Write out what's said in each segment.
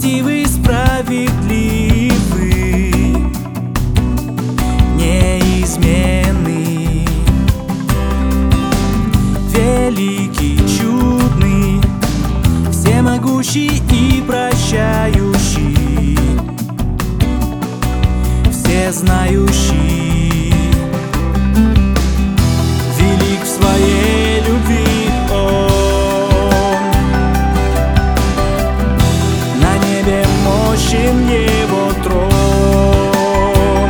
милостивый, справедливый, неизменный, великий, чудный, всемогущий и прощающий, всезнающий, велик в своей любви Он. На небе мощен Его трон.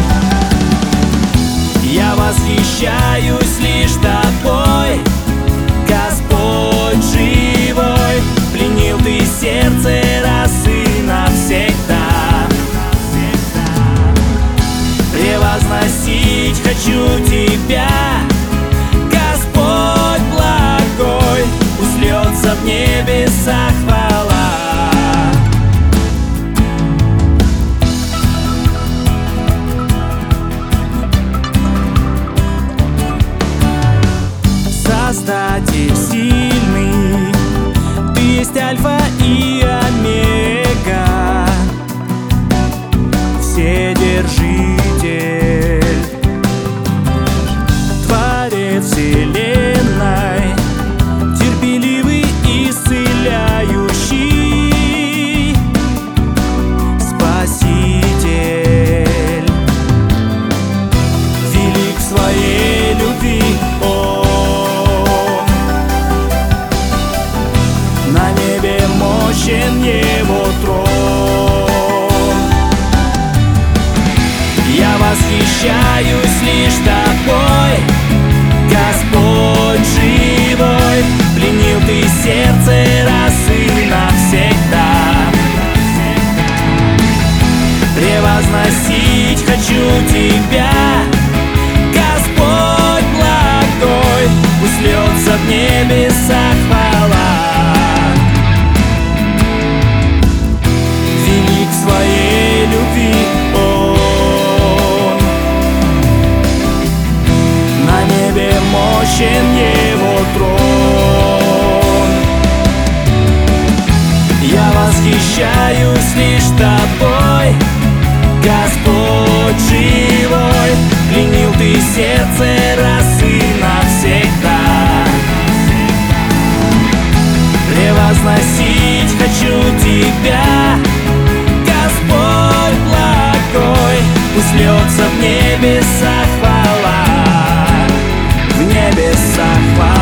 Я восхищаюсь лишь Тобой, Господь живой. Пленил Ты сердце раз и навсегда. Превозносить хочу Тебя, Господь благой. Пусть льется в небесах хвала. Создатель сильный, Ты есть Альфа и Омега, Вседержитель, Творец вселенной, терпеливый, исцеляющий, Спаситель, велик в своей любви Он. На небе мощен Его трон. Я восхищаюсь лишь Тобой, Господь живой. Пленил Ты сердце раз и навсегда. Превозносить хочу Тебя, Господь благой. Пусть льется в небесах хвала. Велик в своей любви Он. На небе мощен Его трон. Я восхищаюсь лишь Тобой, Господь живой. Пленил Ты сердце раз и навсегда. Превозносить хочу Тебя, Господь благой. Пусть льется в небесах хвала, в небесах хвала.